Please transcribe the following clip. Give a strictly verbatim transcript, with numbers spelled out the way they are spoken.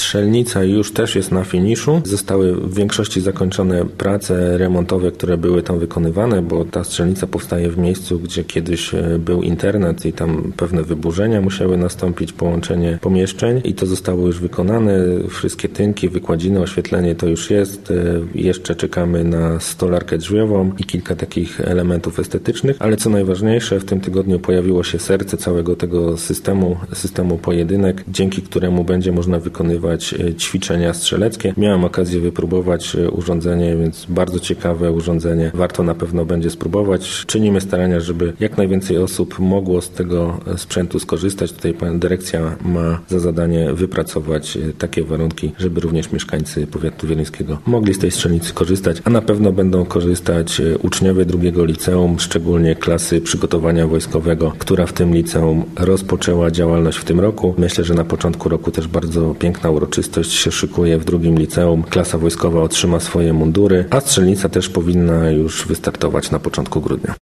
Strzelnica już też jest na finiszu. Zostały w większości zakończone prace remontowe, które były tam wykonywane, bo ta strzelnica powstaje w miejscu, gdzie kiedyś był internet i tam pewne wyburzenia musiały nastąpić, połączenie pomieszczeń i to zostało już wykonane. Wszystkie tynki, wykładziny, oświetlenie to już jest. Jeszcze czekamy na stolarkę drzwiową i kilka takich elementów estetycznych, ale co najważniejsze, w tym tygodniu pojawiło się serce całego tego systemu, systemu pojedynek, dzięki któremu będzie można wykonywać ćwiczenia strzeleckie. Miałem okazję wypróbować urządzenie, więc bardzo ciekawe urządzenie. Warto na pewno będzie spróbować. Czynimy starania, żeby jak najwięcej osób mogło z tego sprzętu skorzystać. Tutaj dyrekcja ma za zadanie wypracować takie warunki, żeby również mieszkańcy powiatu wileńskiego mogli z tej strzelnicy korzystać, a na pewno będą korzystać uczniowie drugiego liceum, szczególnie klasy przygotowania wojskowego, która w tym liceum rozpoczęła działalność w tym roku. Myślę, że na początku roku też bardzo piękna uroczystość się szykuje w drugim liceum. Klasa wojskowa otrzyma swoje mundury, a strzelnica też powinna już wystartować na początku grudnia.